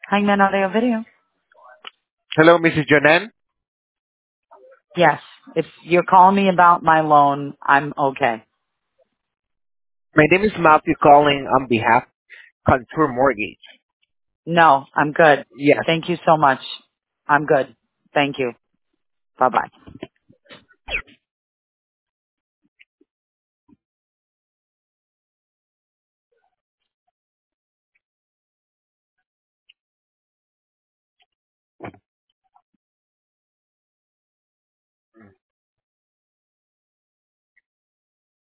Hangman Audio Video. Hello, Mrs. Jonan. Yes. If you're calling me about my loan, I'm okay. My name is Matthew calling on behalf of Contour Mortgage. No, I'm good. Yes. Thank you so much. I'm good. Thank you. Bye bye.